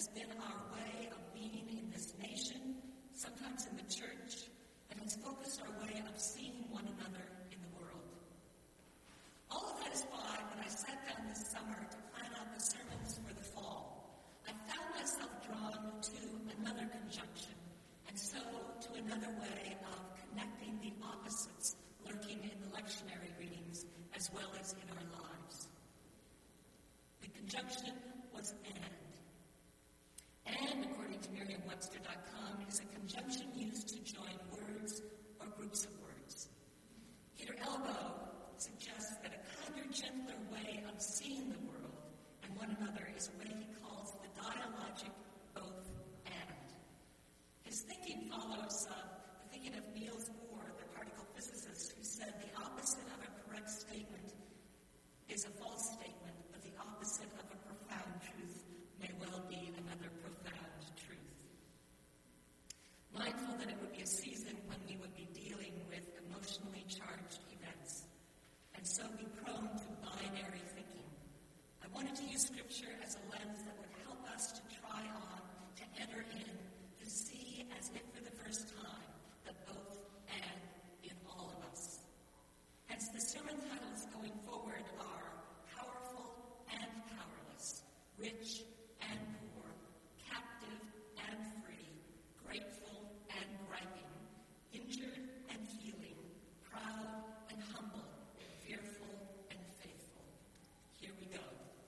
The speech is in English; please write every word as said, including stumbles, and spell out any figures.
has been our way of being in this nation, sometimes in the church, and has focused our way of seeing one another in the world. All of that is why, when I sat down this summer to plan out the sermons for the fall, I found myself drawn to another conjunction, and so to another way of connecting the opposites lurking in the lectionary readings as well as in our lives. The conjunction was and. And, according to Merriam Webster dot com, is a conjunction used to join words or groups of words. Peter Elbow suggests that a kinder, gentler way of seeing the world and one another is what he calls the dialogic both and. His thinking follows uh, the thinking of Niels Bohr, the particle physicist, who said the opposite of a correct statement is a false statement, but the opposite of a profound truth may well be another profound truth. Mindful that it would be a season